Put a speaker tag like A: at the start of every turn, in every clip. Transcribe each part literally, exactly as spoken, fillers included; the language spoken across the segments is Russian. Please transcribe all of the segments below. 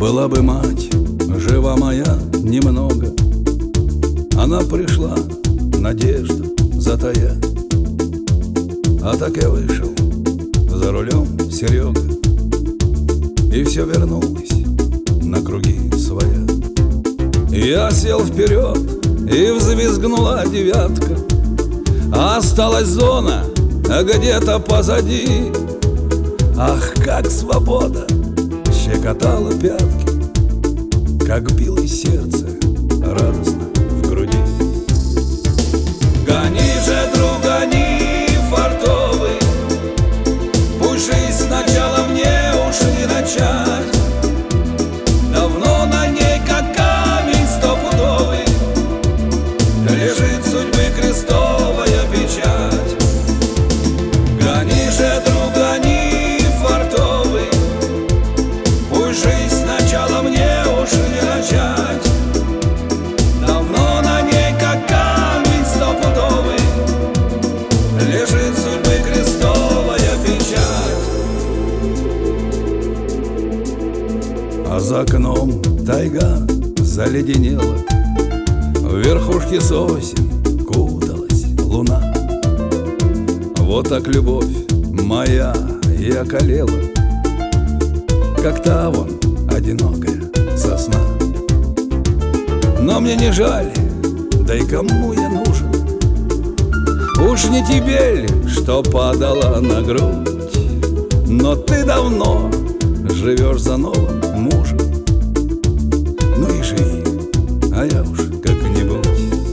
A: Была бы мать жива моя немного, она пришла надежду затаять. А так я вышел за рулем Серега, и все вернулось на круги своя. Я сел вперед, и взвизгнула девятка, а осталась зона где-то позади. Ах, как свобода щекотала пятки, как билось сердце радостно в груди. Гони же, друг, гони, фартовый, пусть жизнь сначала мне уж не начать. Давно на ней, как камень стопудовый, лежит судьбы крестовая печать. Гони же, друг, гони, фартовый, пусть жизнь сначала мне уж не начать. Давно на ней, как камень стопудовый, лежит судьбы крестовая печать. А за окном тайга заледенела, в верхушке сосен куталась луна. Вот так любовь моя и околела, как та вон одинокая сосна. Но мне не жаль, да и кому я нужен? Уж не тебе ли, что падала на грудь? Но ты давно живешь за новым мужем. Ну и живи, а я уж как-нибудь.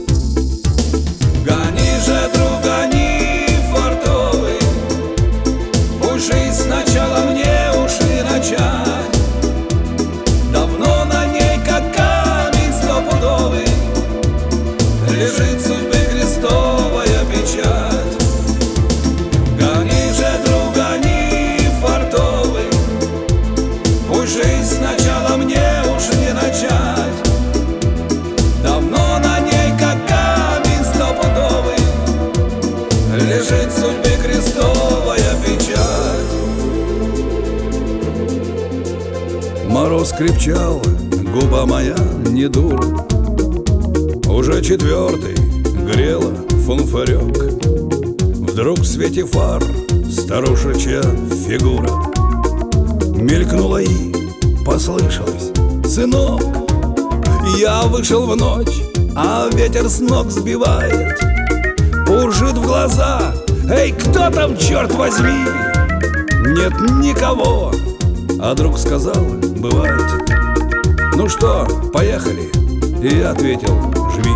A: Гони же, друг, гони, фартовый, пусть жизнь сначала мне уж не начать. Давно на ней, как камень стопудовый, лежит судьбы крестовая печать. Гони же, друг, гони, фартовый, пусть жизнь сначала мне уж не начать. Давно на ней, как камень стопудовый, лежит судьбы крестовая печать. Мороз крепчал, губа моя не дура, уже четвертый грела фонфарек. Вдруг в свете фар старушечья фигура мелькнула и послышалось: сынок. Я вышел в ночь, а ветер с ног сбивает, буржит в глаза: эй, кто там, черт возьми? Нет никого. А друг сказал: бывает. Ну что, поехали? И я ответил: жми.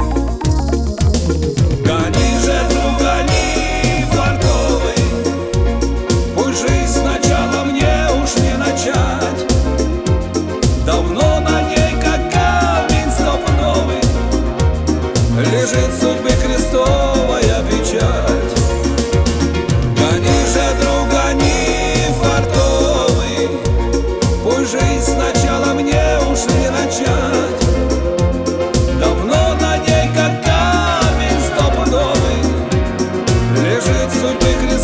A: Гони же, друг, гони, фартовый, пусть жизнь сначала мне уж не начать. Давно на ней, как камень стопудовый, лежит судьбы крестовая печать. Гони же, друг, гони, фартовый, пусть жизнь сначала мне уж не начать. Давно на ней, как камень стопудовый, лежит судьбы крестовая.